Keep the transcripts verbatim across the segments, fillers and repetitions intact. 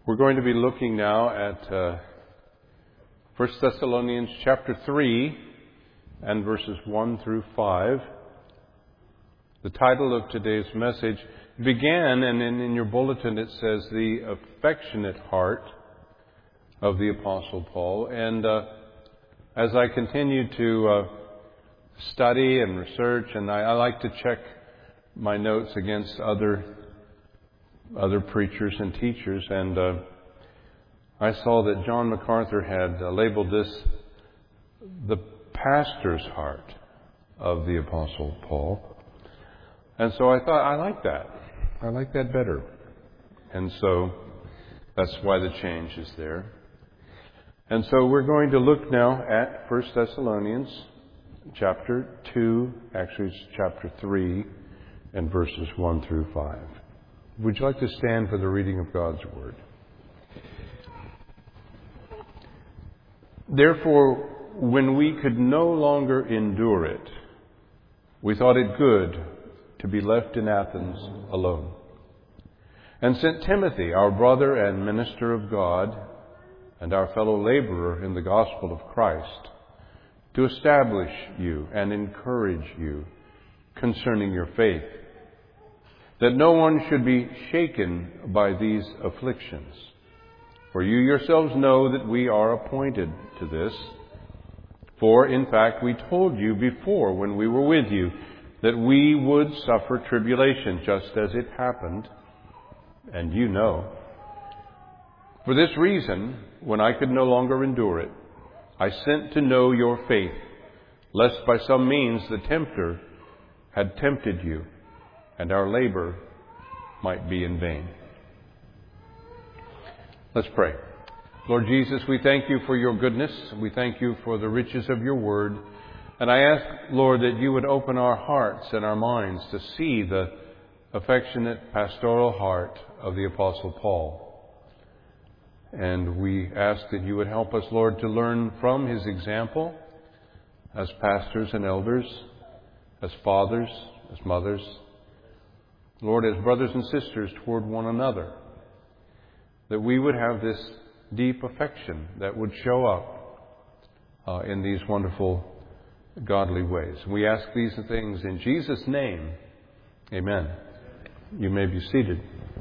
We're going to be looking now at uh, First Thessalonians chapter three and verses one through five. The title of today's message began, and in, in your bulletin it says, The Affectionate Heart of the Apostle Paul. And uh, as I continue to uh, study and research, and I, I like to check my notes against other other preachers and teachers, and uh, I saw that John MacArthur had uh, labeled this the pastor's heart of the Apostle Paul. And so I thought, I like that. I like that better. And so that's why the change is there. And so we're going to look now at First Thessalonians chapter two, actually it's chapter three, and verses one through five. Would you like to stand for the reading of God's Word? Therefore, when we could no longer endure it, we thought it good to be left in Athens alone, and sent Timothy, our brother and minister of God, and our fellow laborer in the gospel of Christ, to establish you and encourage you concerning your faith, that no one should be shaken by these afflictions. For you yourselves know that we are appointed to this. For, in fact, we told you before when we were with you that we would suffer tribulation, just as it happened, and you know. For this reason, when I could no longer endure it, I sent to know your faith, lest by some means the tempter had tempted you, and our labor might be in vain. Let's pray. Lord Jesus, we thank you for your goodness. We thank you for the riches of your word. And I ask, Lord, that you would open our hearts and our minds to see the affectionate pastoral heart of the Apostle Paul. And we ask that you would help us, Lord, to learn from his example as pastors and elders, as fathers, as mothers, Lord, as brothers and sisters toward one another, that we would have this deep affection that would show up uh, in these wonderful, godly ways. We ask these things in Jesus' name. Amen. You may be seated.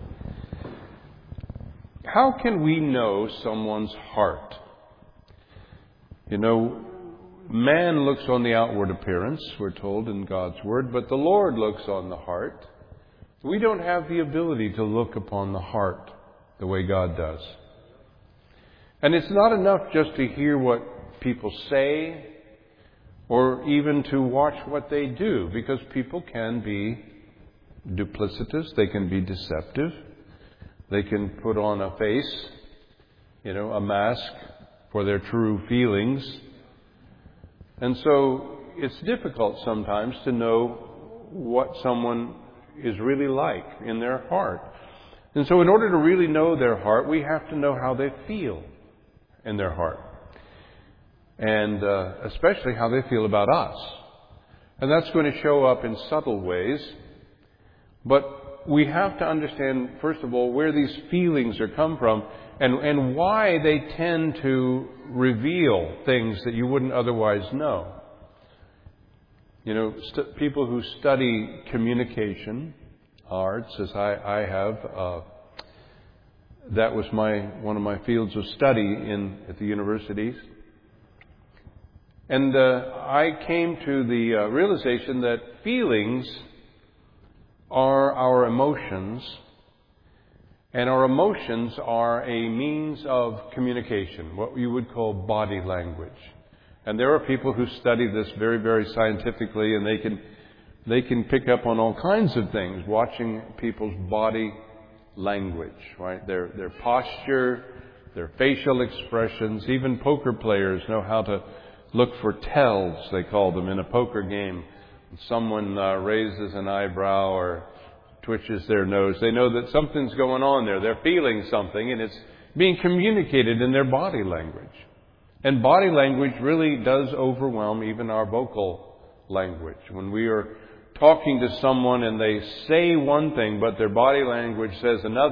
How can we know someone's heart? You know, man looks on the outward appearance, we're told in God's Word, but the Lord looks on the heart. We don't have the ability to look upon the heart the way God does. And it's not enough just to hear what people say or even to watch what they do, because people can be duplicitous, they can be deceptive, they can put on a face, you know, a mask for their true feelings. And so it's difficult sometimes to know what someone is really like in their heart. And so in order to really know their heart, we have to know how they feel in their heart. And uh, especially how they feel about us. And that's going to show up in subtle ways. But we have to understand, first of all, where these feelings are come from and, and why they tend to reveal things that you wouldn't otherwise know. You know, st- people who study communication arts, as I, I have, uh, that was my one of my fields of study in at the universities. And uh, I came to the uh, realization that feelings are our emotions, and our emotions are a means of communication, what you would call body language. And there are people who study this very, very scientifically, and they can they can pick up on all kinds of things, watching people's body language, right? Their their posture, their facial expressions. Even poker players know how to look for tells, they call them, in a poker game. When someone uh, raises an eyebrow or twitches their nose, they know that something's going on there. They're feeling something, and it's being communicated in their body language. And body language really does overwhelm even our vocal language. When we are talking to someone and they say one thing, but their body language says another,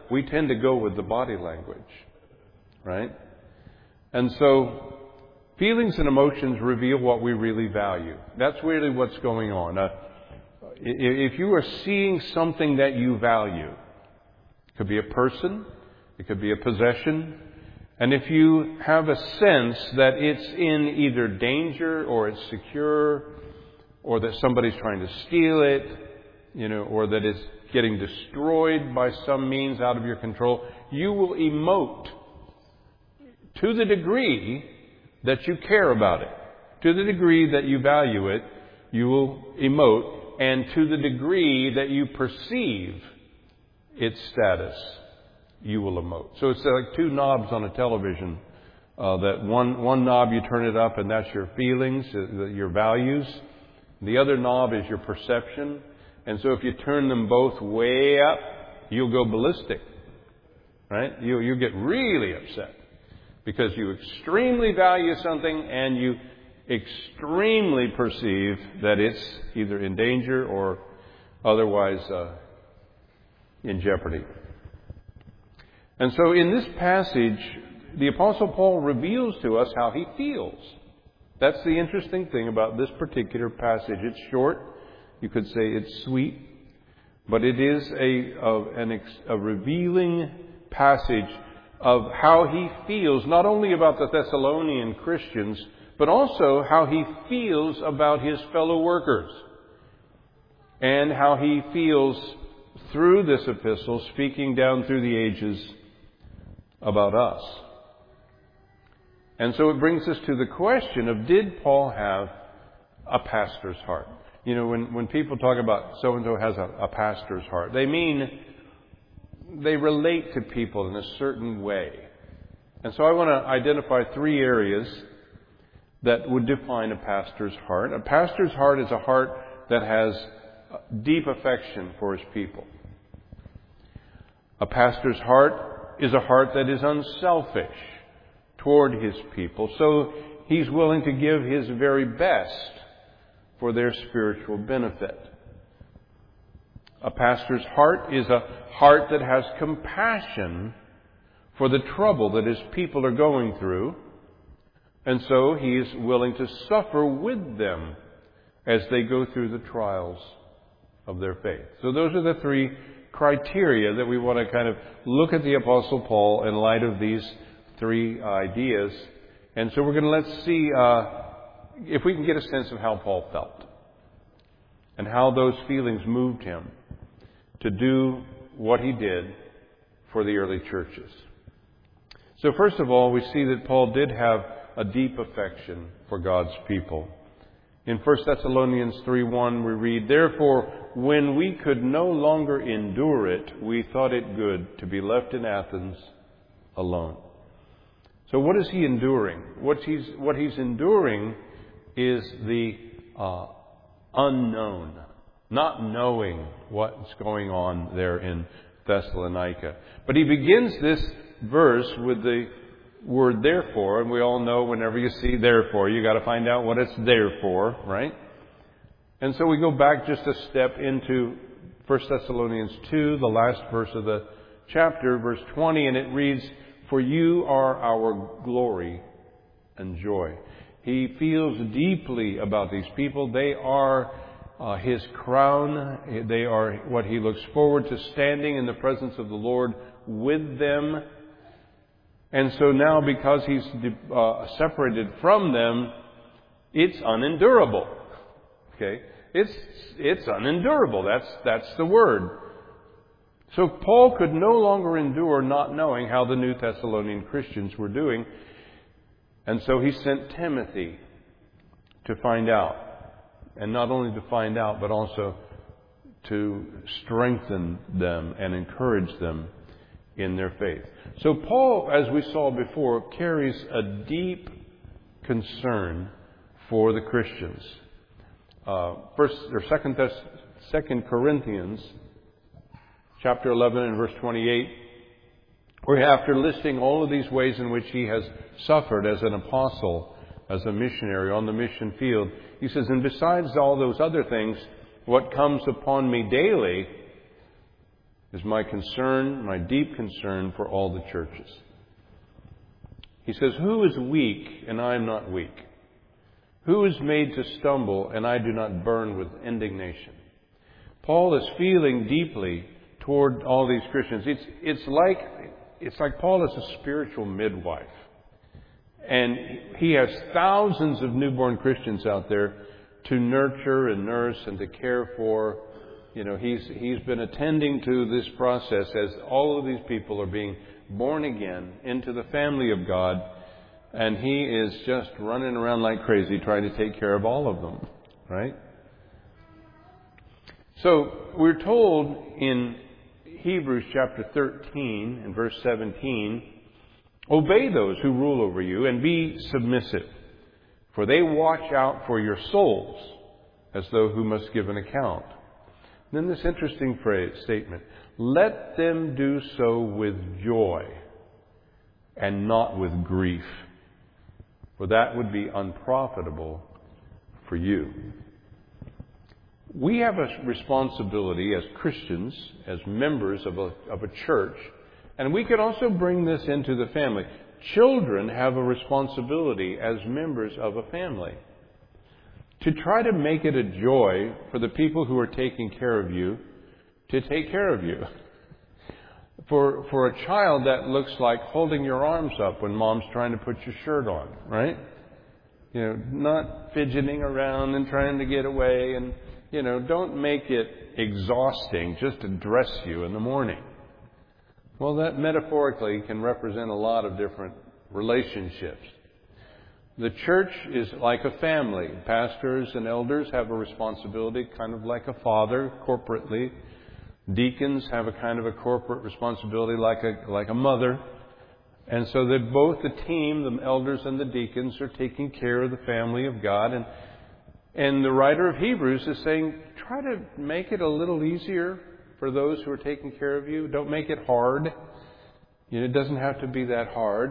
we tend to go with the body language, right? And so feelings and emotions reveal what we really value. That's really what's going on. Uh, if you are seeing something that you value, it could be a person, it could be a possession, and if you have a sense that it's in either danger or it's secure, or that somebody's trying to steal it, you know, or that it's getting destroyed by some means out of your control, you will emote to the degree that you care about it. To the degree that you value it, you will emote, and to the degree that you perceive its status, you will emote. So it's like two knobs on a television. Uh, that one one knob, you turn it up, and that's your feelings, uh, your values. The other knob is your perception. And so if you turn them both way up, you'll go ballistic, right? You you get really upset because you extremely value something and you extremely perceive that it's either in danger or otherwise uh, in jeopardy. And so in this passage, the Apostle Paul reveals to us how he feels. That's the interesting thing about this particular passage. It's short. You could say it's sweet. But it is a, a, an ex, a revealing passage of how he feels, not only about the Thessalonian Christians, but also how he feels about his fellow workers. And how he feels through this epistle, speaking down through the ages about us. And so it brings us to the question of, did Paul have a pastor's heart? You know, when, when people talk about so-and-so has a, a pastor's heart, they mean they relate to people in a certain way. And so I want to identify three areas that would define a pastor's heart. A pastor's heart is a heart that has deep affection for his people. A pastor's heart is a heart that is unselfish toward his people. So he's willing to give his very best for their spiritual benefit. A pastor's heart is a heart that has compassion for the trouble that his people are going through. And so he is willing to suffer with them as they go through the trials of their faith. So those are the three criteria that we want to kind of look at the Apostle Paul in light of these three ideas. And so we're going to let's see uh, if we can get a sense of how Paul felt and how those feelings moved him to do what he did for the early churches. So first of all, we see that Paul did have a deep affection for God's people. In First Thessalonians three one, we read, "Therefore, when we could no longer endure it, we thought it good to be left in Athens alone." So what is he enduring? What he's, what he's enduring is the uh, unknown, not knowing what's going on there in Thessalonica. But he begins this verse with the word therefore, and we all know whenever you see therefore, you got to find out what it's there for, right? And so we go back just a step into First Thessalonians two, the last verse of the chapter, verse twenty, and it reads, "For you are our glory and joy." He feels deeply about these people. They are uh, his crown. They are what he looks forward to, standing in the presence of the Lord with them. And so now, because he's uh, separated from them, it's unendurable. Okay? It's, it's unendurable. That's, that's the word. So Paul could no longer endure not knowing how the New Thessalonian Christians were doing. And so he sent Timothy to find out. And not only to find out, but also to strengthen them and encourage them in their faith. So Paul, as we saw before, carries a deep concern for the Christians. Uh, first or second, Thess- second Corinthians, chapter eleven and verse twenty-eight, where after listing all of these ways in which he has suffered as an apostle, as a missionary on the mission field, he says, "And besides all those other things, what comes upon me daily is my concern, my deep concern for all the churches. He says, who is weak and I am not weak? Who is made to stumble and I do not burn with indignation? Paul is feeling deeply toward all these Christians. It's, it's like, it's like Paul is a spiritual midwife. And he has thousands of newborn Christians out there to nurture and nurse and to care for. You know, he's, he's been attending to this process as all of these people are being born again into the family of God. And he is just running around like crazy trying to take care of all of them, right? So we're told in Hebrews chapter thirteen and verse seventeen, obey those who rule over you and be submissive, for they watch out for your souls as though who must give an account. And then this interesting phrase, statement, let them do so with joy and not with grief, for that would be unprofitable for you. We have a responsibility as Christians, as members of a, of a church, and we can also bring this into the family. Children have a responsibility as members of a family to try to make it a joy for the people who are taking care of you to take care of you. For, for a child, that looks like holding your arms up when mom's trying to put your shirt on, right? You know, not fidgeting around and trying to get away. And, you know, don't make it exhausting just to dress you in the morning. Well, that metaphorically can represent a lot of different relationships. The church is like a family. Pastors and elders have a responsibility, kind of like a father, corporately. Deacons have a kind of a corporate responsibility like a like a mother. And so that both the team, the elders and the deacons, are taking care of the family of God. And and the writer of Hebrews is saying, try to make it a little easier for those who are taking care of you. Don't make it hard. You know, it doesn't have to be that hard.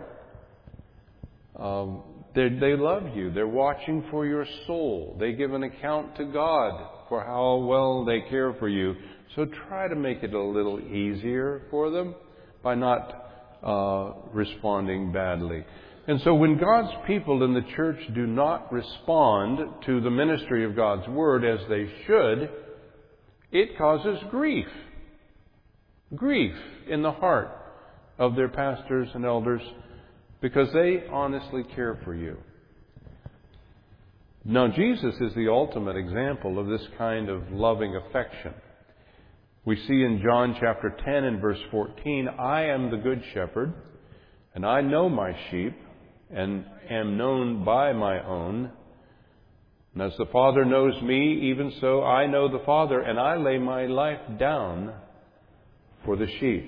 Um, they they love you. They're watching for your soul. They give an account to God for how well they care for you. So try to make it a little easier for them by not uh, responding badly. And so when God's people in the church do not respond to the ministry of God's Word as they should, it causes grief. Grief in the heart of their pastors and elders because they honestly care for you. Now, Jesus is the ultimate example of this kind of loving affection. We see in John chapter ten and verse fourteen, I am the good shepherd, and I know my sheep, and am known by my own. And as the Father knows me, even so I know the Father, and I lay my life down for the sheep.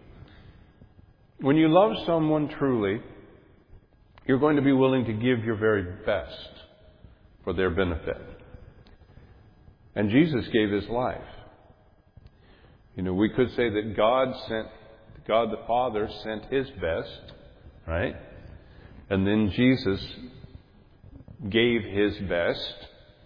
When you love someone truly, you're going to be willing to give your very best for their benefit. And Jesus gave His life. You know, we could say that God sent, God the Father sent His best, right? And then Jesus gave His best.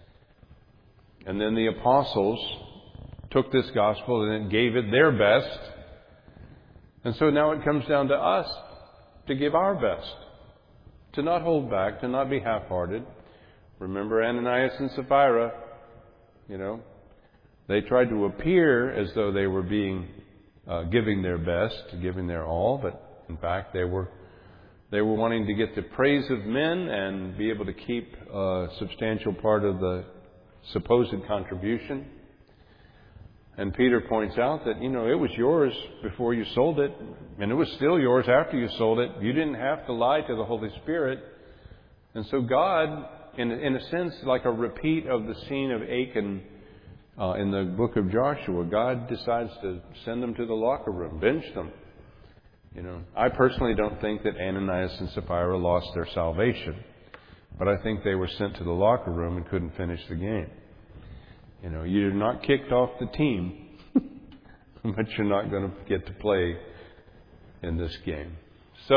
And then the apostles took this gospel and gave it their best. And so now it comes down to us to give our best. To not hold back, to not be half-hearted. Remember Ananias and Sapphira, you know. They tried to appear as though they were being, uh, giving their best, giving their all, but in fact they were, they were wanting to get the praise of men and be able to keep a substantial part of the supposed contribution. And Peter points out that, you know, it was yours before you sold it, and it was still yours after you sold it. You didn't have to lie to the Holy Spirit. And so God, in, in a sense, like a repeat of the scene of Achan, Uh, in the book of Joshua, God decides to send them to the locker room, bench them. You know, I personally don't think that Ananias and Sapphira lost their salvation, but I think they were sent to the locker room and couldn't finish the game. You know, you're not kicked off the team, but you're not going to get to play in this game. So,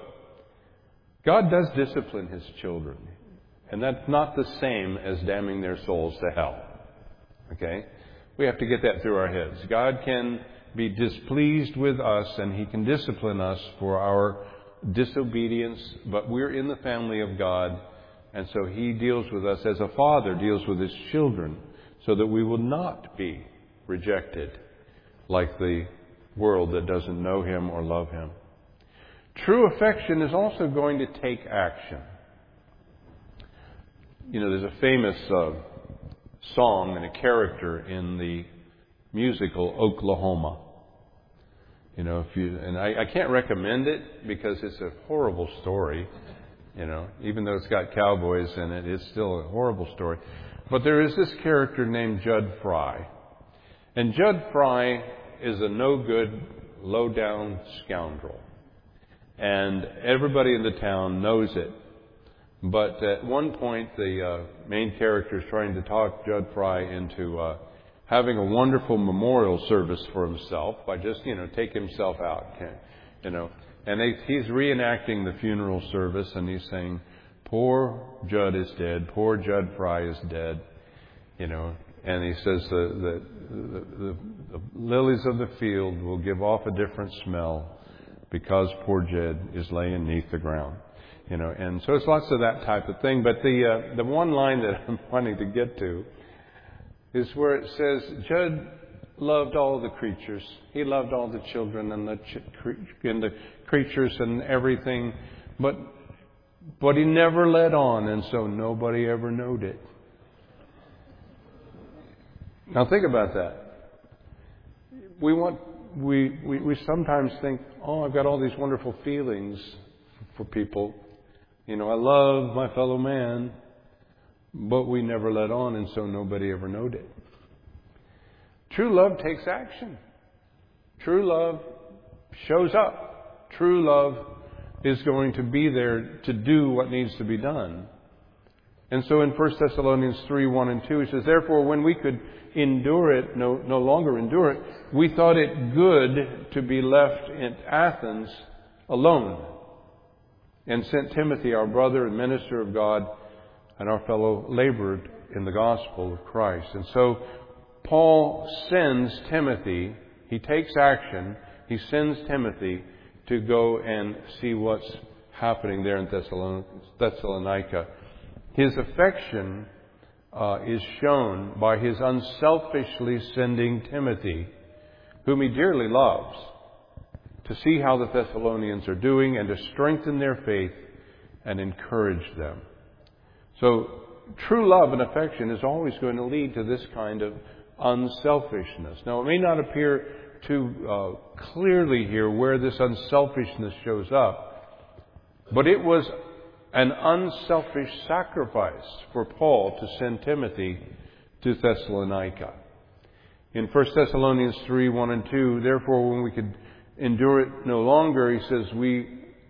God does discipline His children, and that's not the same as damning their souls to hell. Okay? We have to get that through our heads. God can be displeased with us and He can discipline us for our disobedience, but we're in the family of God, and so He deals with us as a father deals with his children, so that we will not be rejected like the world that doesn't know Him or love Him. True affection is also going to take action. You know, there's a famous uh, song and a character in the musical Oklahoma. You know, if you and I, I can't recommend it because it's a horrible story. You know, even though it's got cowboys in it, it's still a horrible story. But there is this character named Judd Fry. And Judd Fry is a no-good, low-down scoundrel. And everybody in the town knows it. But at one point, the uh, main character is trying to talk Judd Fry into uh, having a wonderful memorial service for himself by just, you know, take himself out, you know. And they, he's reenacting the funeral service, and he's saying, "Poor Judd is dead. Poor Judd Fry is dead," you know. And he says the, the, the, the, the lilies of the field will give off a different smell because poor Judd is laying neath the ground, you know. And so it's lots of that type of thing. But the uh, the one line that I'm wanting to get to is where it says, Judd loved all the creatures. He loved all the children and the ch- and the creatures and everything, but but he never let on, and so nobody ever knowed it. Now think about that. We want we, we we sometimes think, oh, I've got all these wonderful feelings for people. You know, I love my fellow man, but we never let on, and so nobody ever knowed it. True love takes action. True love shows up. True love is going to be there to do what needs to be done. And so in First Thessalonians three, one and two, he says, "Therefore, when we could endure it, no, no longer endure it, we thought it good to be left in Athens alone, and sent Timothy, our brother and minister of God, and our fellow laborer in the gospel of Christ." And so Paul sends Timothy, he takes action, he sends Timothy to go and see what's happening there in Thessalonica. His affection uh, is shown by his unselfishly sending Timothy, whom he dearly loves, to see how the Thessalonians are doing and to strengthen their faith and encourage them. So true love and affection is always going to lead to this kind of unselfishness. Now, it may not appear too uh, clearly here where this unselfishness shows up, but it was an unselfish sacrifice for Paul to send Timothy to Thessalonica. In First Thessalonians three, one and two, "Therefore, when we could endure it no longer," he says, we,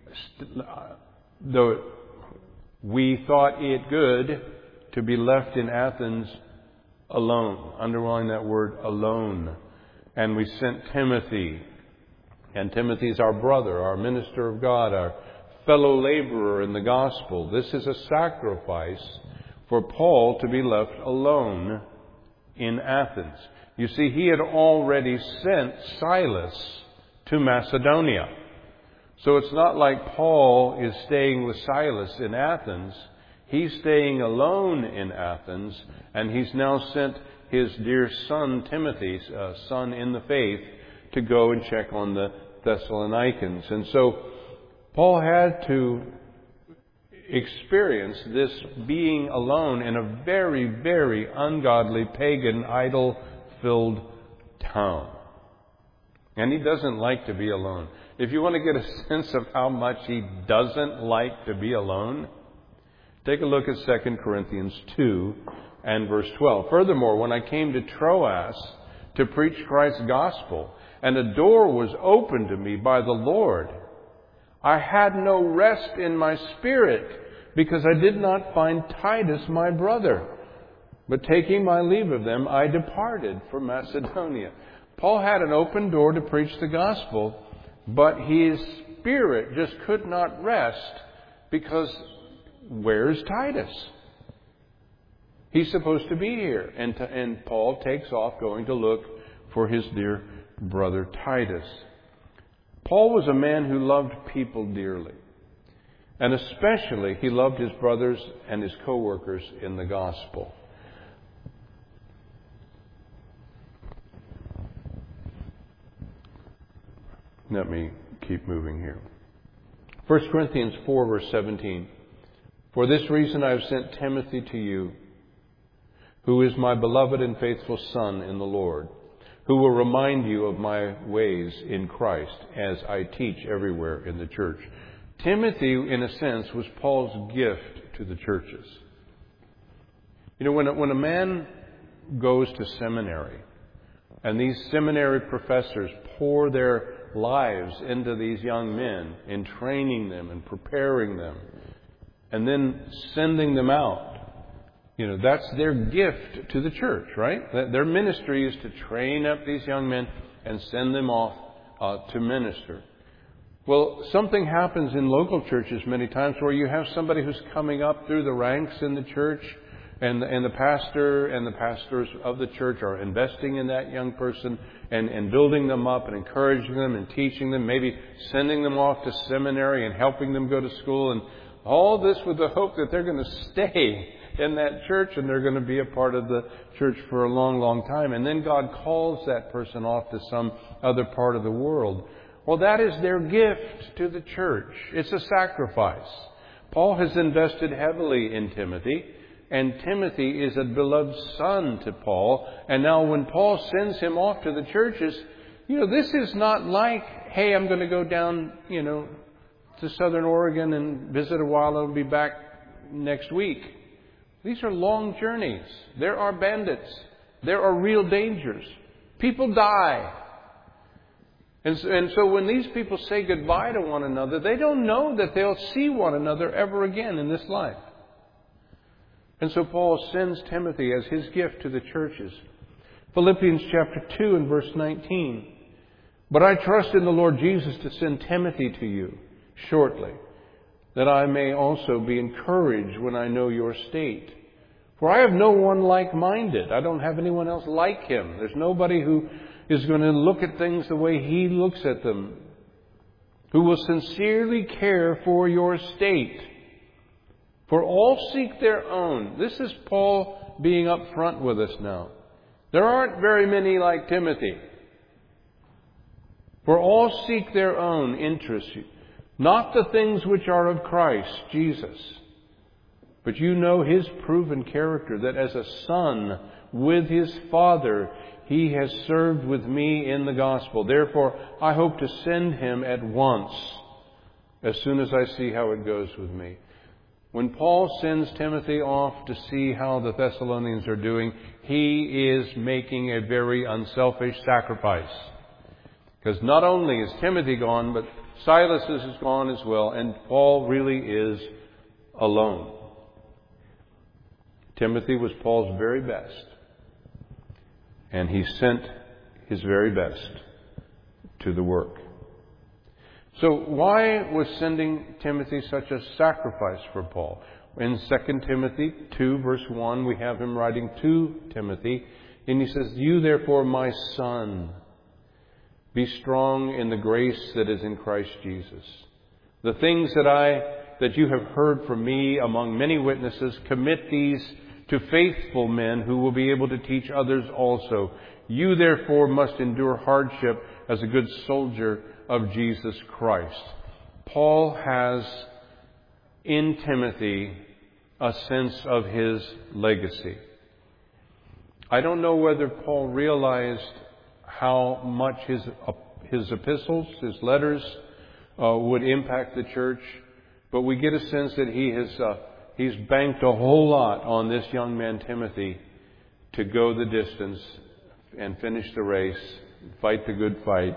though we thought it good to be left in Athens alone. Underline that word, alone. "And we sent Timothy." And Timothy's our brother, our minister of God, our fellow laborer in the gospel. This is a sacrifice for Paul to be left alone in Athens. You see, he had already sent Silas to Macedonia. So it's not like Paul is staying with Silas in Athens. He's staying alone in Athens, and he's now sent his dear son, Timothy, uh, son in the faith, to go and check on the Thessalonians. And so Paul had to experience this being alone in a very, very ungodly, pagan, idol-filled town. And he doesn't like to be alone. If you want to get a sense of how much he doesn't like to be alone, take a look at Second Corinthians two and verse twelve. "Furthermore, when I came to Troas to preach Christ's gospel, and a door was opened to me by the Lord, I had no rest in my spirit, because I did not find Titus my brother. But taking my leave of them, I departed for Macedonia." Paul had an open door to preach the gospel, but his spirit just could not rest because where's Titus? He's supposed to be here. And, to, and Paul takes off going to look for his dear brother Titus. Paul was a man who loved people dearly. And especially, he loved his brothers and his co-workers in the gospel. Let me keep moving here. First Corinthians four, verse seventeen. For this reason I have sent Timothy to you, who is my beloved and faithful son in the Lord, who will remind you of my ways in Christ as I teach everywhere in the church. Timothy, in a sense, was Paul's gift to the churches. You know, when a, when a man goes to seminary, and these seminary professors pour their lives into these young men in training them and preparing them, and then sending them out, you know, that's their gift to the church, right? Their ministry is to train up these young men and send them off uh, to minister. Well, something happens in local churches many times where you have somebody who's coming up through the ranks in the church, and the, and the pastor and the pastors of the church are investing in that young person and, and building them up and encouraging them and teaching them, maybe sending them off to seminary and helping them go to school, and all this with the hope that they're going to stay in that church and they're going to be a part of the church for a long, long time. And then God calls that person off to some other part of the world. Well, that is their gift to the church. It's a sacrifice. Paul has invested heavily in Timothy, and Timothy is a beloved son to Paul. And now when Paul sends him off to the churches, you know, this is not like, hey, I'm going to go down, you know, to Southern Oregon and visit a while and be back next week. These are long journeys. There are bandits. There are real dangers. People die. And so, and so when these people say goodbye to one another, they don't know that they'll see one another ever again in this life. And so Paul sends Timothy as his gift to the churches. Philippians chapter two and verse nineteen. But I trust in the Lord Jesus to send Timothy to you shortly, that I may also be encouraged when I know your state. For I have no one like-minded. I don't have anyone else like him. There's nobody who is going to look at things the way he looks at them, who will sincerely care for your state. For all seek their own. This is Paul being up front with us now. There aren't very many like Timothy. For all seek their own interests, not the things which are of Christ Jesus. But you know his proven character, that as a son with his father, he has served with me in the gospel. Therefore, I hope to send him at once, as soon as I see how it goes with me. When Paul sends Timothy off to see how the Thessalonians are doing, he is making a very unselfish sacrifice. Because not only is Timothy gone, but Silas is gone as well, and Paul really is alone. Timothy was Paul's very best, and he sent his very best to the work. So why was sending Timothy such a sacrifice for Paul? In Second Timothy two, verse one, we have him writing to Timothy, and he says, You therefore, my son, be strong in the grace that is in Christ Jesus. The things that I that you have heard from me among many witnesses, commit these to faithful men who will be able to teach others also. You therefore must endure hardship as a good soldier of Jesus Christ. Paul has in Timothy a sense of his legacy. I don't know whether Paul realized how much his his epistles, his letters, uh, would impact the church, but we get a sense that he has uh, he's banked a whole lot on this young man Timothy to go the distance and finish the race, fight the good fight.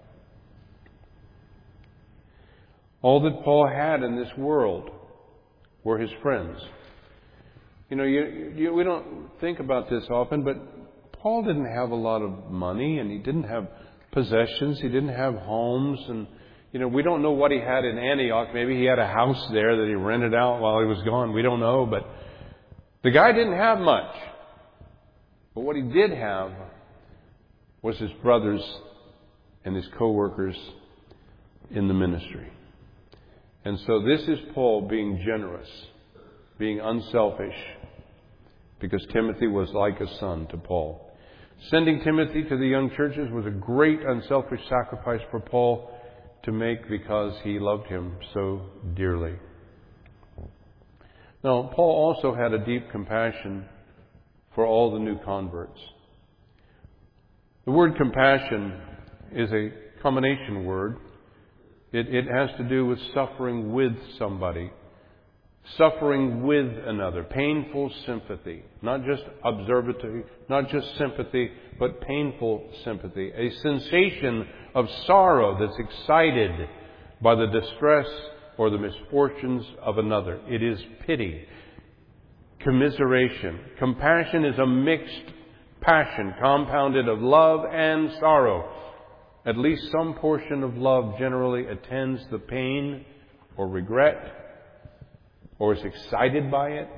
All that Paul had in this world were his friends. You know, you, you, we don't think about this often, but Paul didn't have a lot of money, and he didn't have possessions. He didn't have homes, and you know, we don't know what he had in Antioch. Maybe he had a house there that he rented out while he was gone. We don't know, but the guy didn't have much. But what he did have was his brothers and his co-workers in the ministry. And so this is Paul being generous, being unselfish, because Timothy was like a son to Paul. Sending Timothy to the young churches was a great unselfish sacrifice for Paul to make because he loved him so dearly. Now, Paul also had a deep compassion for all the new converts. The word compassion is a combination word. It, it has to do with suffering with somebody, suffering with another, painful sympathy, not just observatory, not just sympathy, but painful sympathy, a sensation of sorrow that's excited by the distress or the misfortunes of another. It is pity, commiseration. Compassion is a mixed passion, compounded of love and sorrow. At least some portion of love generally attends the pain or regret, or is excited by it.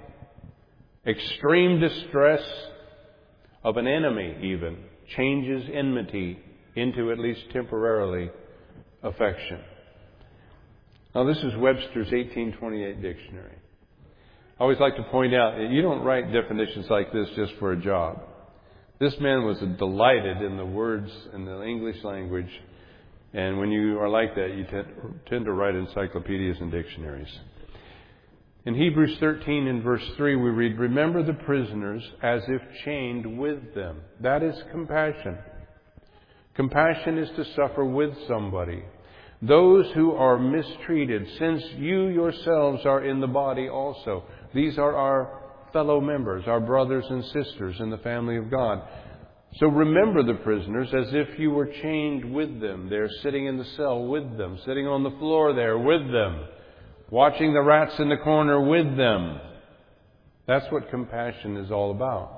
Extreme distress of an enemy even changes enmity into, at least temporarily, affection. Now, this is Webster's eighteen twenty-eight dictionary. I always like to point out that you don't write definitions like this just for a job. This man was delighted in the words in the English language, and when you are like that, you tend to write encyclopedias and dictionaries. In Hebrews thirteen in verse three we read, "Remember the prisoners as if chained with them." That is compassion. Compassion is to suffer with somebody. Those who are mistreated, since you yourselves are in the body also. These are our fellow members, our brothers and sisters in the family of God. So remember the prisoners as if you were chained with them. They're sitting in the cell with them, sitting on the floor there with them, watching the rats in the corner with them. That's what compassion is all about.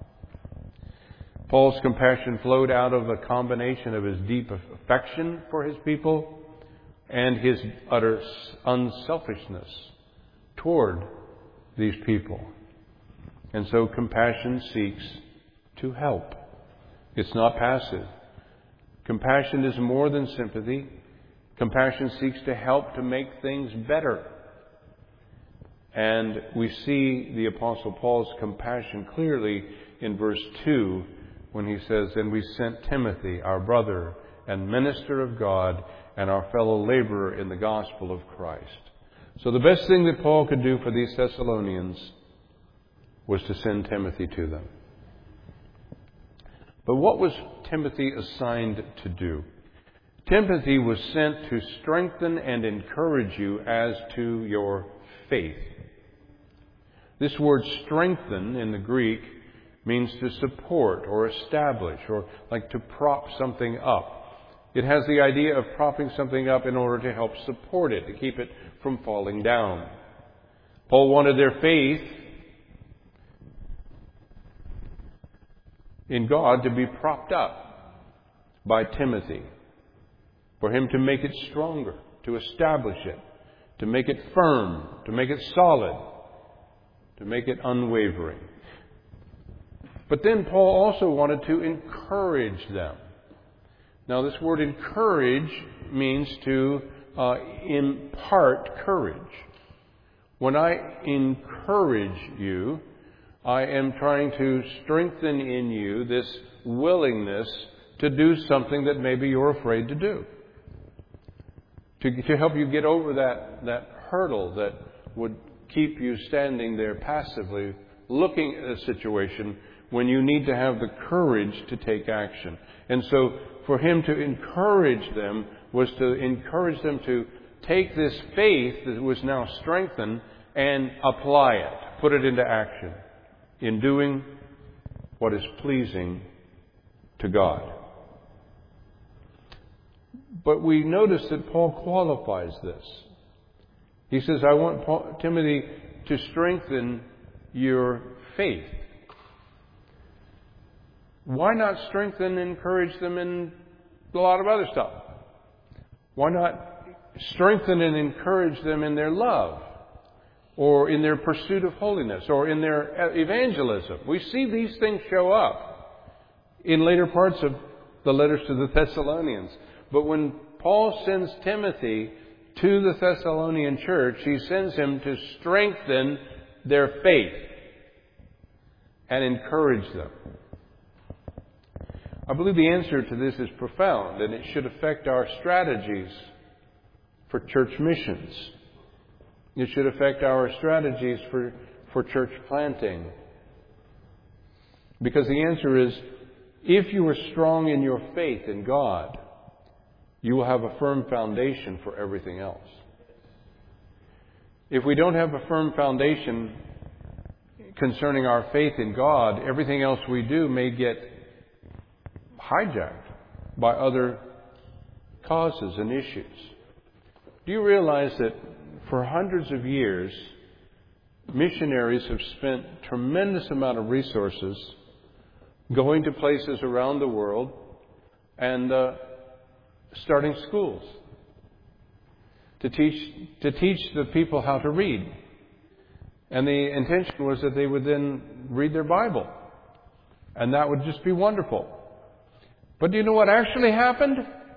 Paul's compassion flowed out of a combination of his deep affection for his people and his utter unselfishness toward these people. And so compassion seeks to help. It's not passive. Compassion is more than sympathy. Compassion seeks to help to make things better. And we see the Apostle Paul's compassion clearly in verse two when he says, "And we sent Timothy, our brother and minister of God, and our fellow laborer in the gospel of Christ." So the best thing that Paul could do for these Thessalonians was to send Timothy to them. But what was Timothy assigned to do? Timothy was sent to strengthen and encourage you as to your faith. This word strengthen in the Greek means to support or establish or like to prop something up. It has the idea of propping something up in order to help support it, to keep it from falling down. Paul wanted their faith in God to be propped up by Timothy, for him to make it stronger, to establish it, to make it firm, to make it solid, to make it unwavering. But then Paul also wanted to encourage them. Now, this word encourage means to uh, impart courage. When I encourage you, I am trying to strengthen in you this willingness to do something that maybe you're afraid to do. To, to help you get over that, that hurdle that would keep you standing there passively, looking at a situation when you need to have the courage to take action. And so for him to encourage them was to encourage them to take this faith that was now strengthened and apply it, put it into action in doing what is pleasing to God. But we notice that Paul qualifies this. He says, I want Paul, Timothy to strengthen your faith. Why not strengthen and encourage them in a lot of other stuff? Why not strengthen and encourage them in their love, or in their pursuit of holiness, or in their evangelism? We see these things show up in later parts of the letters to the Thessalonians. But when Paul sends Timothy to the Thessalonian church, he sends him to strengthen their faith and encourage them. I believe the answer to this is profound, and it should affect our strategies for church missions. It should affect our strategies for, for church planting. Because the answer is, if you are strong in your faith in God, you will have a firm foundation for everything else. If we don't have a firm foundation concerning our faith in God, everything else we do may get hijacked by other causes and issues. Do you realize that for hundreds of years, missionaries have spent a tremendous amount of resources going to places around the world and uh, starting schools to teach to teach the people how to read. And the intention was that they would then read their Bible. And that would just be wonderful. But do you know what actually happened?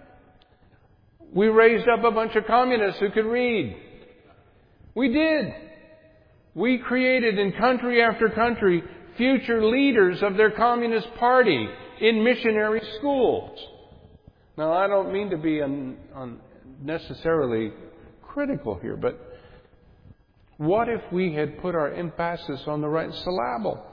We raised up a bunch of communists who could read. We did. We created in country after country future leaders of their Communist Party in missionary schools. Now, I don't mean to be un, unnecessarily critical here, but what if we had put our emphasis on the right syllable?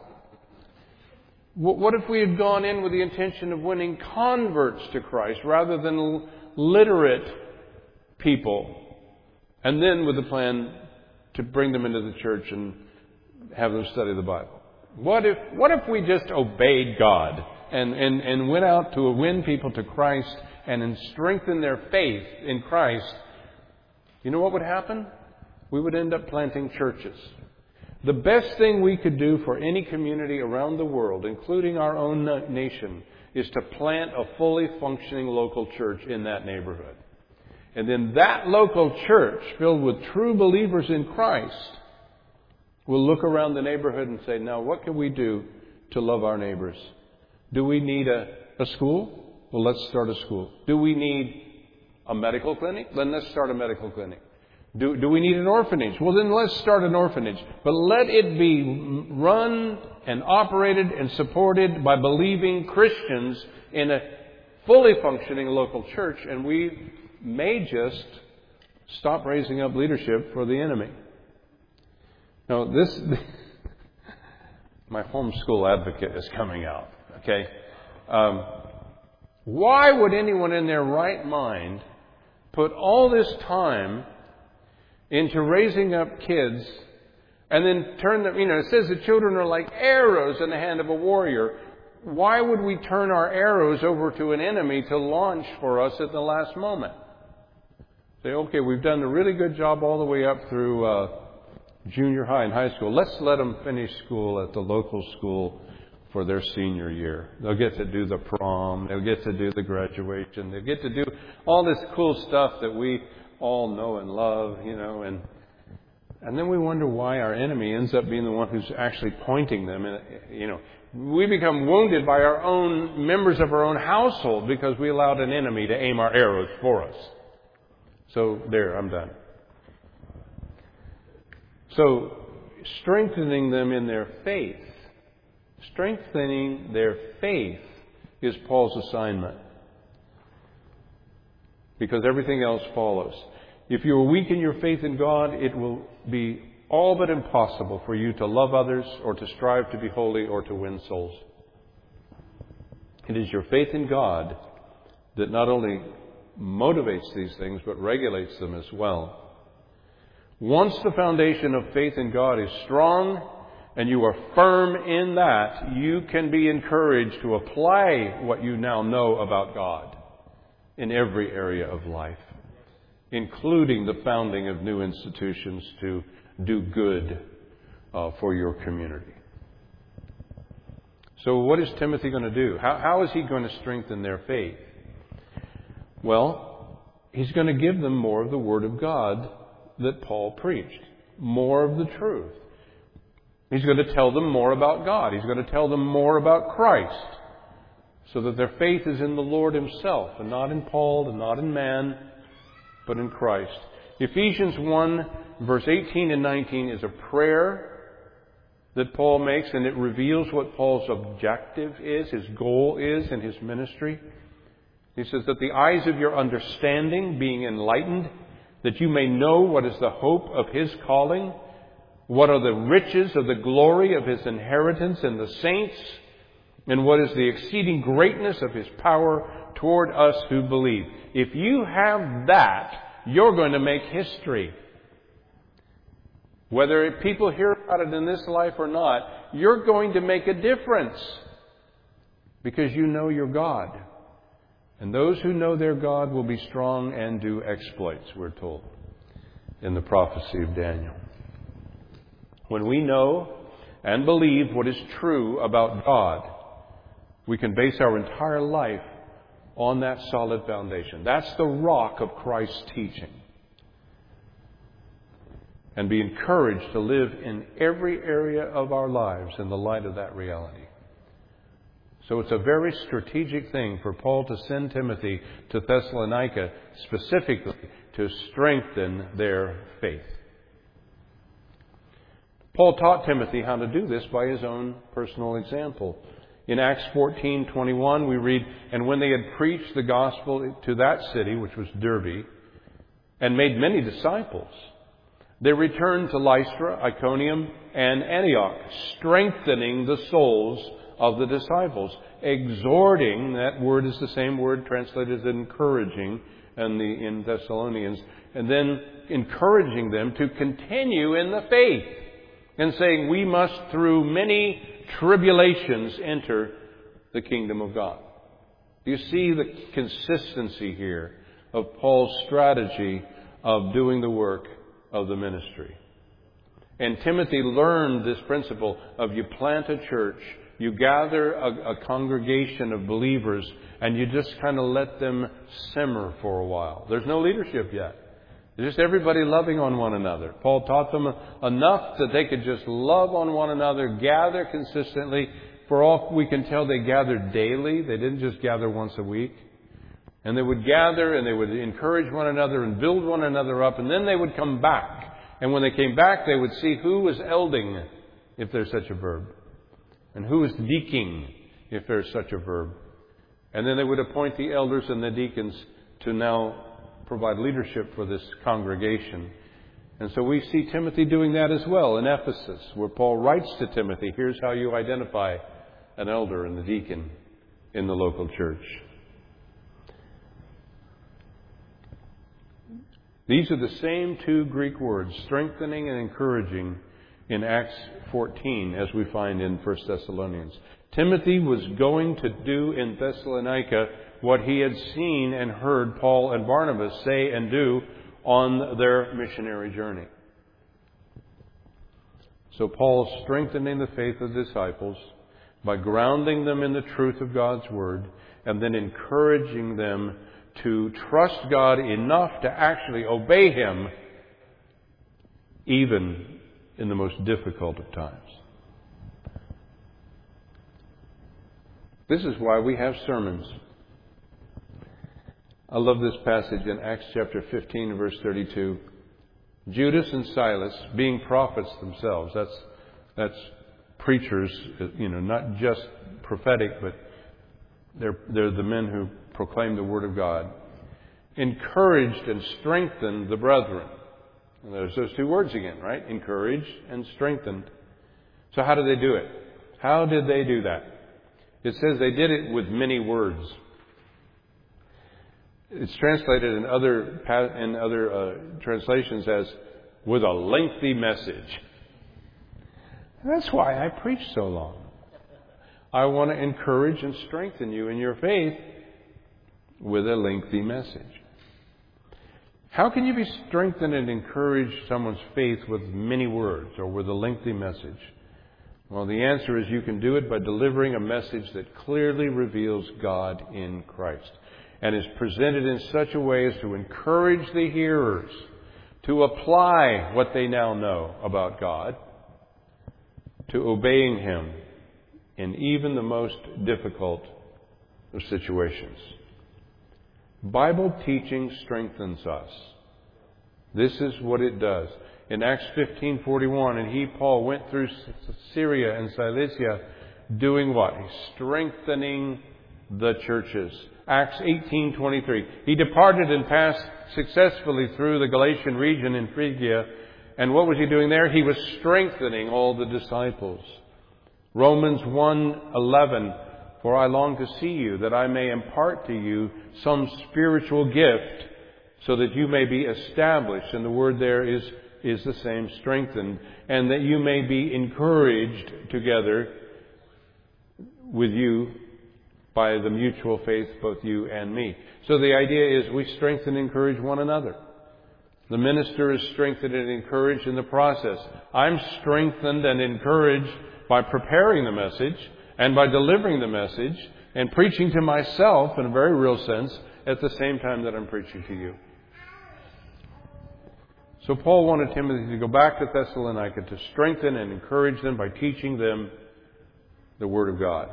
What if we had gone in with the intention of winning converts to Christ rather than literate people, and then with the plan to bring them into the church and have them study the Bible? What if what if we just obeyed God and, and, and went out to win people to Christ and strengthen their faith in Christ? You know what would happen? We would end up planting churches. The best thing we could do for any community around the world, including our own nation, is to plant a fully functioning local church in that neighborhood. And then that local church, filled with true believers in Christ, will look around the neighborhood and say, now what can we do to love our neighbors? Do we need a, a school? Well, let's start a school. Do we need a medical clinic? Then let's start a medical clinic. Do, do we need an orphanage? Well, then let's start an orphanage. But let it be run and operated and supported by believing Christians in a fully functioning local church, and we may just stop raising up leadership for the enemy. Now, this, my homeschool advocate is coming out, okay? Um, why would anyone in their right mind put all this time into raising up kids and then turn them, you know, it says the children are like arrows in the hand of a warrior. Why would we turn our arrows over to an enemy to launch for us at the last moment? Say, okay, we've done a really good job all the way up through uh, junior high and high school. Let's let them finish school at the local school for their senior year. They'll get to do the prom. They'll get to do the graduation. They'll get to do all this cool stuff that we all know and love, you know, and and then we wonder why our enemy ends up being the one who's actually pointing them. And, you know, we become wounded by our own members of our own household because we allowed an enemy to aim our arrows for us. So there, I'm done. So strengthening them in their faith, strengthening their faith is Paul's assignment, because everything else follows. If you are weak in your faith in God, it will be all but impossible for you to love others or to strive to be holy or to win souls. It is your faith in God that not only motivates these things, but regulates them as well. Once the foundation of faith in God is strong and you are firm in that, you can be encouraged to apply what you now know about God in every area of life, including the founding of new institutions to do good uh, for your community. So what is Timothy going to do? How, how is he going to strengthen their faith? Well, he's going to give them more of the Word of God that Paul preached, more of the truth. He's going to tell them more about God. He's going to tell them more about Christ. so that their faith is in the Lord Himself, and not in Paul, and not in man, but in Christ. Ephesians one, verse eighteen and nineteen is a prayer that Paul makes, and it reveals what Paul's objective is, his goal is in his ministry. He says that the eyes of your understanding being enlightened, that you may know what is the hope of His calling, what are the riches of the glory of His inheritance in the saints, and what is the exceeding greatness of His power toward us who believe. If you have that, you're going to make history. Whether people hear about it in this life or not, you're going to make a difference because you know your God. And those who know their God will be strong and do exploits, we're told in the prophecy of Daniel. When we know and believe what is true about God, we can base our entire life on that solid foundation. That's the rock of Christ's teaching. And be encouraged to live in every area of our lives in the light of that reality. So it's a very strategic thing for Paul to send Timothy to Thessalonica specifically to strengthen their faith. Paul taught Timothy how to do this by his own personal example. In Acts fourteen twenty-one we read, "And when they had preached the gospel to that city," which was Derbe, "and made many disciples, they returned to Lystra, Iconium, and Antioch, strengthening the souls of the disciples," exhorting, that word is the same word translated as encouraging in, the, in Thessalonians, and then encouraging them to continue in the faith, and saying, we must through many tribulations enter the kingdom of God. You see the consistency here of Paul's strategy of doing the work of the ministry. And Timothy learned this principle of you plant a church, you gather a, a congregation of believers, and you just kind of let them simmer for a while. There's no leadership yet. It's just everybody loving on one another. Paul taught them enough that they could just love on one another, gather consistently. For all we can tell, they gathered daily. They didn't just gather once a week. And they would gather and they would encourage one another and build one another up. And then they would come back. And when they came back, they would see who was elding, if there's such a verb. And who was deaconing, if there's such a verb. And then they would appoint the elders and the deacons to now provide leadership for this congregation. And so we see Timothy doing that as well in Ephesus, where Paul writes to Timothy, here's how you identify an elder and a deacon in the local church. These are the same two Greek words, strengthening and encouraging, in Acts fourteen, as we find in First Thessalonians. Timothy was going to do in Thessalonica what he had seen and heard Paul and Barnabas say and do on their missionary journey. So Paul's strengthening the faith of the disciples by grounding them in the truth of God's Word and then encouraging them to trust God enough to actually obey Him even in the most difficult of times. This is why we have sermons. I love this passage in Acts chapter fifteen, verse thirty-two. Judas and Silas, being prophets themselves, that's that's preachers, you know, not just prophetic, but they're they're the men who proclaim the Word of God, encouraged and strengthened the brethren. And there's those two words again, right? Encouraged and strengthened. So how did they do it? How did they do that? It says they did it with many words. It's translated in other in other uh, translations as with a lengthy message. That's why I preach so long. I want to encourage and strengthen you in your faith with a lengthy message. How can you be strengthened and encourage someone's faith with many words or with a lengthy message? Well, the answer is you can do it by delivering a message that clearly reveals God in Christ and is presented in such a way as to encourage the hearers to apply what they now know about God to obeying Him in even the most difficult of situations. Bible teaching strengthens us. This is what it does. In Acts fifteen forty-one, and he, Paul, went through Syria and Cilicia doing what? He's strengthening the churches. Acts eighteen twenty-three. He departed and passed successfully through the Galatian region in Phrygia. And what was he doing there? He was strengthening all the disciples. Romans one eleven. For I long to see you, that I may impart to you some spiritual gift, so that you may be established. And the word there is, is the same, strengthened. And that you may be encouraged together with you by the mutual faith, both you and me. So the idea is we strengthen and encourage one another. The minister is strengthened and encouraged in the process. I'm strengthened and encouraged by preparing the message and by delivering the message and preaching to myself in a very real sense at the same time that I'm preaching to you. So Paul wanted Timothy to go back to Thessalonica to strengthen and encourage them by teaching them the Word of God.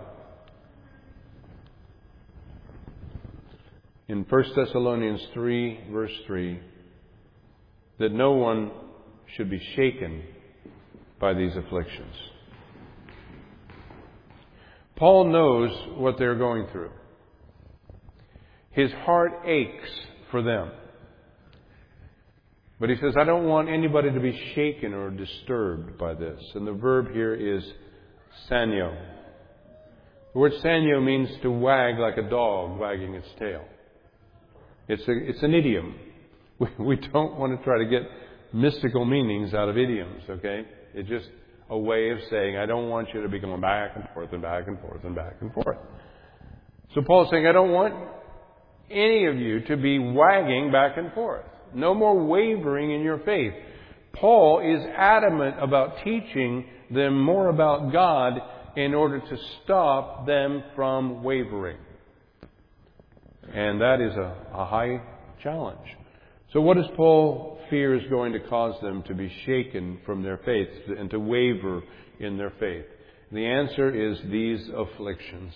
In First Thessalonians three, verse three, that no one should be shaken by these afflictions. Paul knows what they're going through. His heart aches for them. But he says, I don't want anybody to be shaken or disturbed by this. And the verb here is sanyo. The word sanyo means to wag like a dog wagging its tail. It's a, it's an idiom. We, we don't want to try to get mystical meanings out of idioms, okay? It's just a way of saying, I don't want you to be going back and forth and back and forth and back and forth. So Paul's saying, I don't want any of you to be wagging back and forth. No more wavering in your faith. Paul is adamant about teaching them more about God in order to stop them from wavering. And that is a, a high challenge. So what does Paul fear is going to cause them to be shaken from their faith and to waver in their faith? The answer is these afflictions.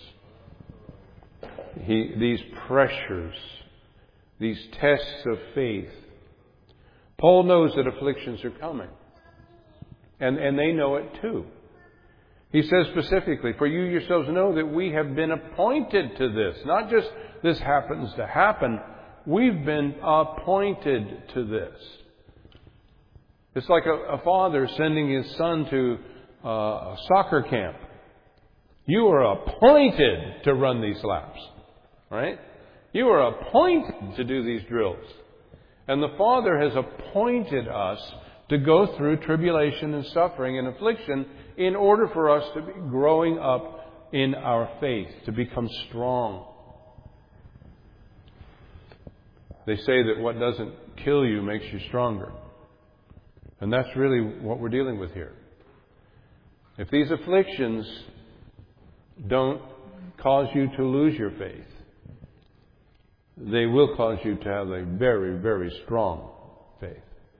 He, these pressures, these tests of faith. Paul knows that afflictions are coming. And, and they know it too. He says specifically, for you yourselves know that we have been appointed to this. Not just this happens to happen. We've been appointed to this. It's like a, a father sending his son to uh, a soccer camp. You are appointed to run these laps. Right? You are appointed to do these drills. And the Father has appointed us to go through tribulation and suffering and affliction in order for us to be growing up in our faith, to become strong. They say that what doesn't kill you makes you stronger. And that's really what we're dealing with here. If these afflictions don't cause you to lose your faith, they will cause you to have a very, very strong faith.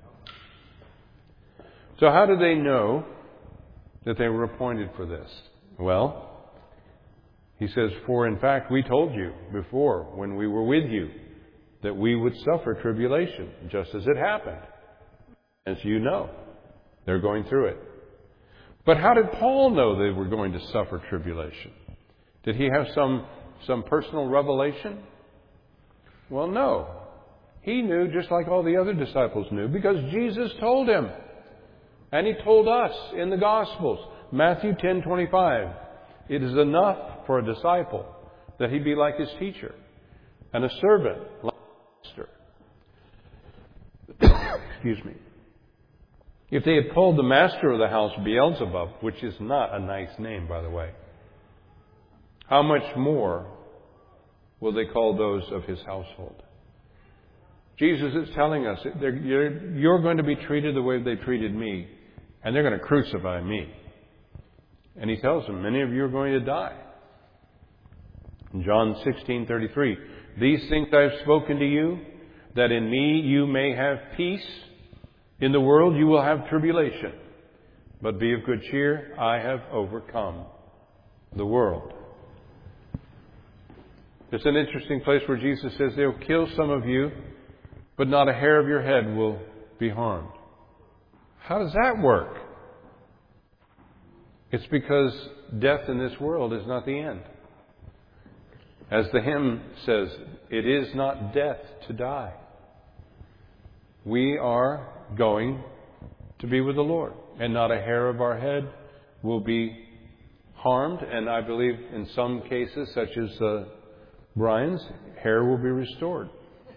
So how do they know that they were appointed for this? Well, he says, for in fact we told you before when we were with you that we would suffer tribulation, just as it happened. As you know, they're going through it. But how did Paul know they were going to suffer tribulation? Did he have some, some personal revelation? Well, no. He knew just like all the other disciples knew because Jesus told him. And he told us in the Gospels, Matthew ten twenty-five, it is enough for a disciple that he be like his teacher and a servant like his master. Excuse me. If they had called the master of the house Beelzebub, which is not a nice name, by the way, how much more will they call those of his household? Jesus is telling us you're, you're going to be treated the way they treated me, and they're going to crucify me. And he tells them, many of you are going to die. In John sixteen thirty-three, these things I have spoken to you, that in me you may have peace. In the world you will have tribulation, but be of good cheer, I have overcome the world. It's an interesting place where Jesus says they'll kill some of you, but not a hair of your head will be harmed. How does that work? It's because death in this world is not the end. As the hymn says, it is not death to die. We are going to be with the Lord, and not a hair of our head will be harmed. And I believe in some cases, such as uh, Brian's, hair will be restored.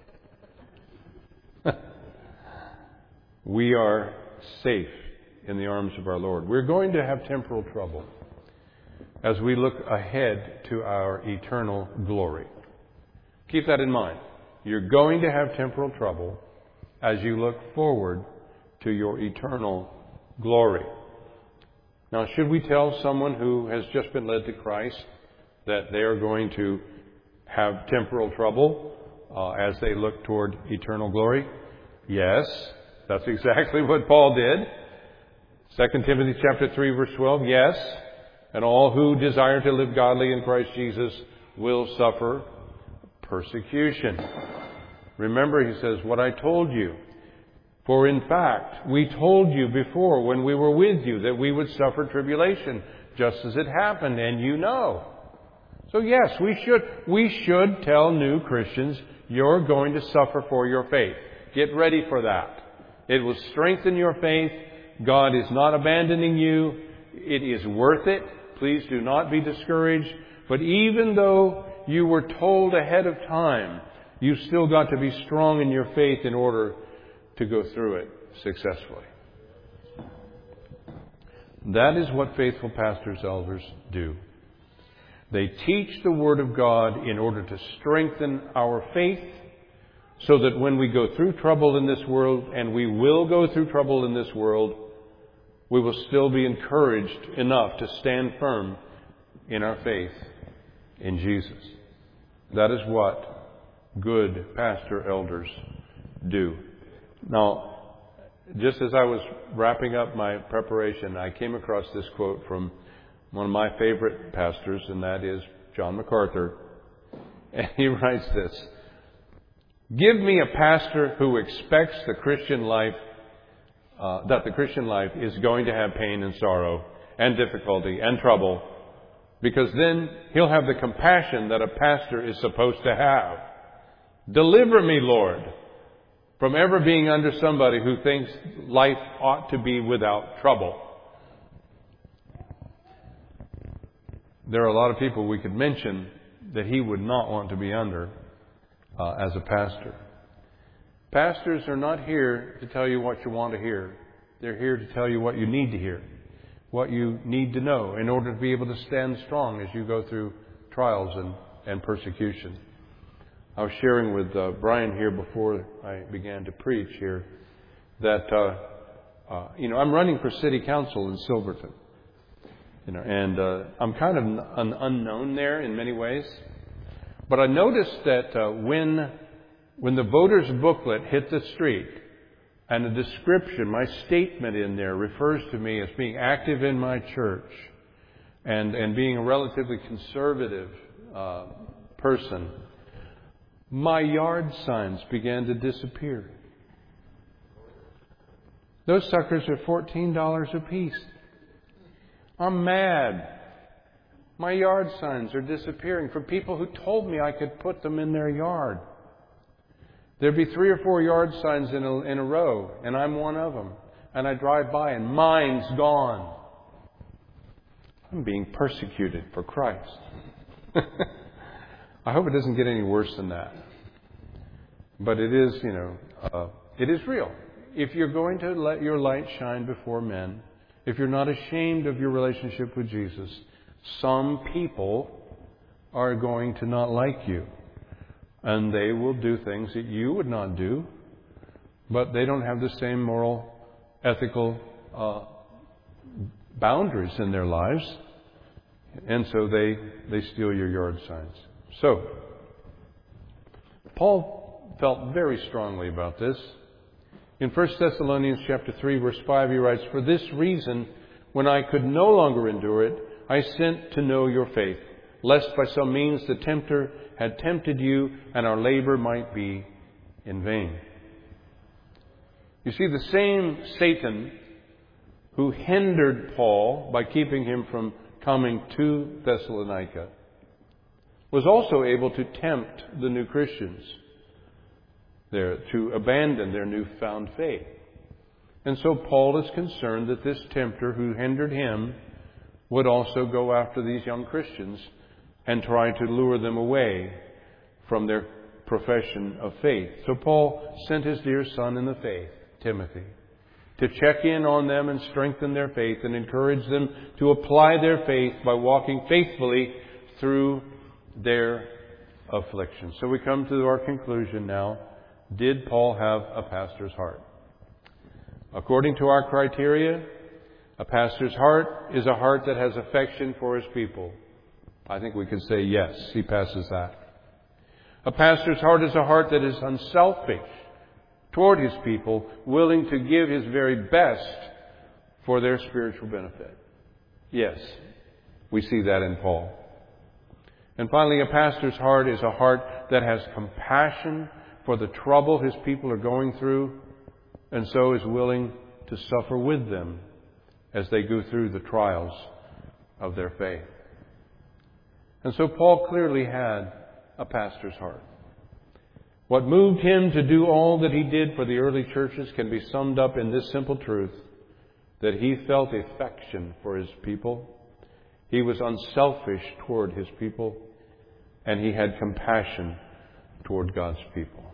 We are safe in the arms of our Lord. We're going to have temporal trouble as we look ahead to our eternal glory. Keep that in mind. You're going to have temporal trouble as you look forward to your eternal glory. Now, should we tell someone who has just been led to Christ that they are going to have temporal trouble uh, as they look toward eternal glory? Yes, that's exactly what Paul did. Second Timothy chapter three, verse twelve, yes, and all who desire to live godly in Christ Jesus will suffer persecution. Remember, he says, what I told you. For in fact, we told you before when we were with you that we would suffer tribulation, just as it happened, and you know. So yes, we should, we should tell new Christians, you're going to suffer for your faith. Get ready for that. It will strengthen your faith. God is not abandoning you. It is worth it. Please do not be discouraged. But even though you were told ahead of time, you've still got to be strong in your faith in order to go through it successfully. That is what faithful pastors, elders do. They teach the Word of God in order to strengthen our faith so that when we go through trouble in this world, and we will go through trouble in this world, we will still be encouraged enough to stand firm in our faith in Jesus. That is what good pastor elders do. Now, just as I was wrapping up my preparation, I came across this quote from one of my favorite pastors, and that is John MacArthur. And he writes this: give me a pastor who expects the Christian life, uh, that the Christian life is going to have pain and sorrow and difficulty and trouble, because then he'll have the compassion that a pastor is supposed to have. Deliver me, Lord, from ever being under somebody who thinks life ought to be without trouble. There are a lot of people we could mention that he would not want to be under uh, as a pastor. Pastors are not here to tell you what you want to hear. They're here to tell you what you need to hear, what you need to know in order to be able to stand strong as you go through trials and, and persecution. I was sharing with uh, Brian here before I began to preach here that, uh, uh, you know, I'm running for city council in Silverton. You know, and uh, I'm kind of an unknown there in many ways. But I noticed that uh, when when the voter's booklet hit the street and the description, my statement in there refers to me as being active in my church and, and being a relatively conservative uh, person, my yard signs began to disappear. Those suckers are fourteen dollars a piece. I'm mad. My yard signs are disappearing from people who told me I could put them in their yard. There'd be three or four yard signs in a, in a row, and I'm one of them. And I drive by, and mine's gone. I'm being persecuted for Christ. I hope it doesn't get any worse than that. But it is, you know, uh, it is real. If you're going to let your light shine before men, if you're not ashamed of your relationship with Jesus, some people are going to not like you. And they will do things that you would not do. But they don't have the same moral, ethical uh, boundaries in their lives. And so they, they steal your yard signs. So, Paul felt very strongly about this. In First Thessalonians chapter three, verse five, he writes, "For this reason, when I could no longer endure it, I sent to know your faith, lest by some means the tempter had tempted you and our labor might be in vain. You see, the same Satan who hindered Paul by keeping him from coming to Thessalonica was also able to tempt the new Christians there to abandon their newfound faith. And so Paul is concerned that this tempter who hindered him would also go after these young Christians and try to lure them away from their profession of faith. So Paul sent his dear son in the faith, Timothy, to check in on them and strengthen their faith and encourage them to apply their faith by walking faithfully through their affliction. So we come to our conclusion now. Did Paul have a pastor's heart? According to our criteria, a pastor's heart is a heart that has affection for his people. I think we can say yes, he passes that. A pastor's heart is a heart that is unselfish toward his people, willing to give his very best for their spiritual benefit. Yes, we see that in Paul. And finally, a pastor's heart is a heart that has compassion for the trouble his people are going through, and so is willing to suffer with them as they go through the trials of their faith. And so Paul clearly had a pastor's heart. What moved him to do all that he did for the early churches can be summed up in this simple truth, that he felt affection for his people, he was unselfish toward his people, and he had compassion toward God's people.